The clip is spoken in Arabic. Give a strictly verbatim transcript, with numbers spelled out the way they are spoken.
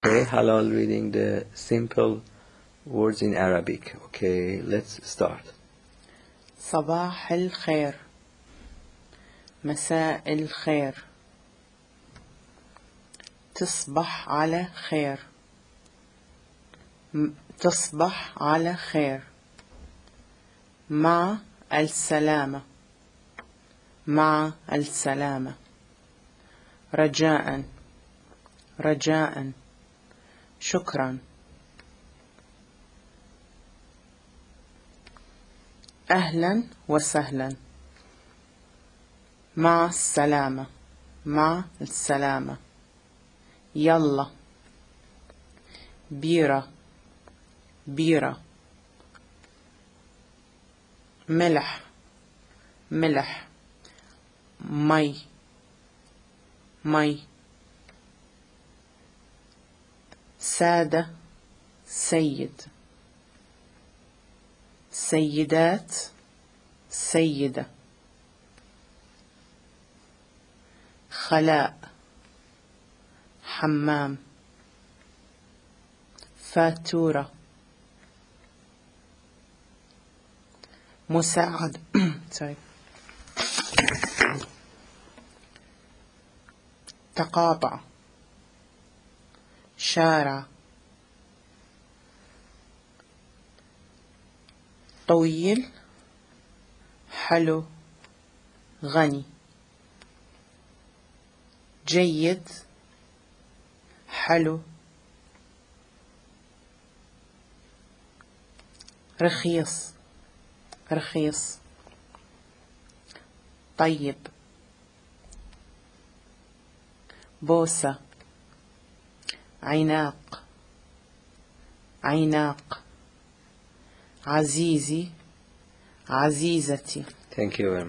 Okay, Halal reading the simple words in Arabic. Okay, let's start. صباح الخير، مساء الخير، تصبح على خير، تصبح على خير، مع السلامة، مع السلامة، رجاء، رجاء، شكرا، أهلا وسهلا، مع السلامة، مع السلامة، يلا، بيرة، بيرة، ملح، ملح، مي، مي، سادة، سيد، سيدات، سيدة، خلاء، حمام، فاتورة، مساعد تقاطع، شارع، طويل، حلو، غني، جيد، حلو، رخيص، رخيص، طيب، بوسة، عناق، عناق، عزيزي، عزيزتي. Thank you very much.